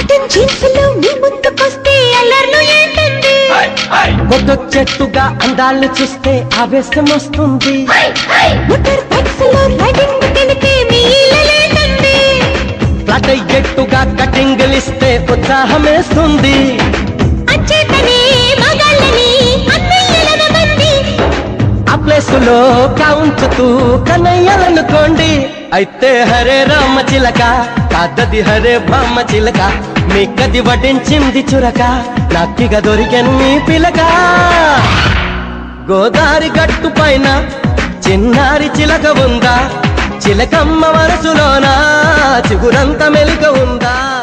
కొట్టొచ్చేట్టుగా అందాలు చూస్తే ఆవేశం వస్తుంది. ఫ్లాట్ అయ్యేట్టుగా కటింగ్ ఇస్తే ఉత్సాహం వేస్తుంది. ఆ ప్లేసులో కాంచుతూ కన్నయ్యాలనుకోండి. అయితే హరే రామ చిలక కాదది హరే బామ్మ చిలక, మీకది వడ్డించింది చురక, నాకిగ దొరికెను మీ పిలక. గోదారి గట్టు పైన చిన్నారి చిలక ఉందా, చిలకమ్మ మనసులోనా చిగురంత మెలిక ఉందా?